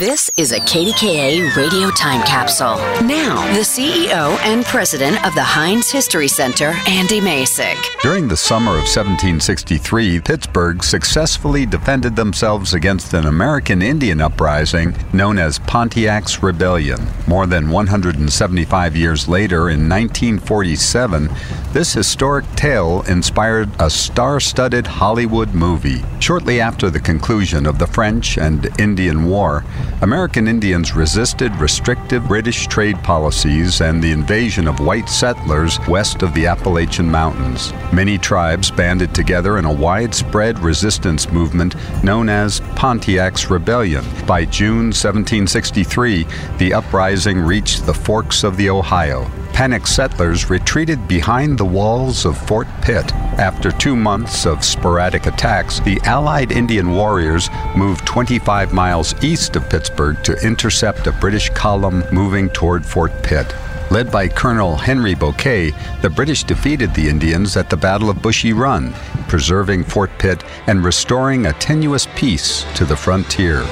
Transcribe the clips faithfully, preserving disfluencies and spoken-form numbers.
This is a K D K A radio time capsule. Now, the C E O and president of the Heinz History Center, Andy Masich. During the summer of seventeen sixty-three, Pittsburgh successfully defended themselves against an American Indian uprising known as Pontiac's Rebellion. More than one hundred seventy-five years later, in nineteen forty-seven, this historic tale inspired a star-studded Hollywood movie. Shortly after the conclusion of the French and Indian War, American Indians resisted restrictive British trade policies and the invasion of white settlers west of the Appalachian Mountains. Many tribes banded together in a widespread resistance movement known as Pontiac's Rebellion. By June seventeen sixty-three, the uprising reached the forks of the Ohio. Panicked settlers retreated behind the walls of Fort Pitt. After two months of sporadic attacks, the Allied Indian warriors moved twenty-five miles east of Pittsburgh to intercept a British column moving toward Fort Pitt. Led by Colonel Henry Bouquet, the British defeated the Indians at the Battle of Bushy Run, preserving Fort Pitt and restoring a tenuous peace to the frontier.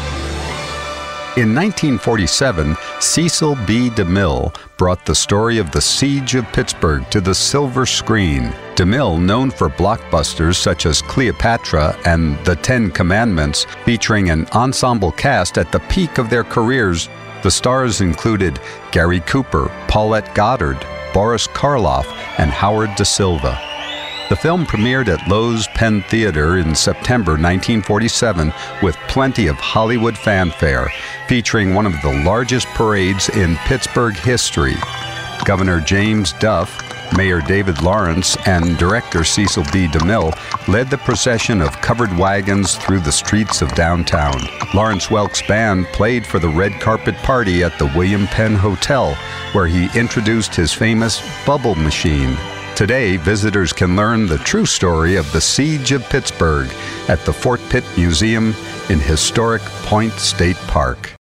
In nineteen forty-seven, Cecil B. DeMille brought the story of the Siege of Pittsburgh to the silver screen. DeMille, known for blockbusters such as Cleopatra and The Ten Commandments, featuring an ensemble cast at the peak of their careers. The stars included Gary Cooper, Paulette Goddard, Boris Karloff, and Howard Da Silva. The film premiered at Loew's Penn Theater in September nineteen forty-seven with plenty of Hollywood fanfare, featuring one of the largest parades in Pittsburgh history. Governor James Duff, Mayor David Lawrence, and director Cecil B. DeMille led the procession of covered wagons through the streets of downtown. Lawrence Welk's band played for the red carpet party at the William Penn Hotel, where he introduced his famous bubble machine. Today, visitors can learn the true story of the Siege of Pittsburgh at the Fort Pitt Museum in historic Point State Park.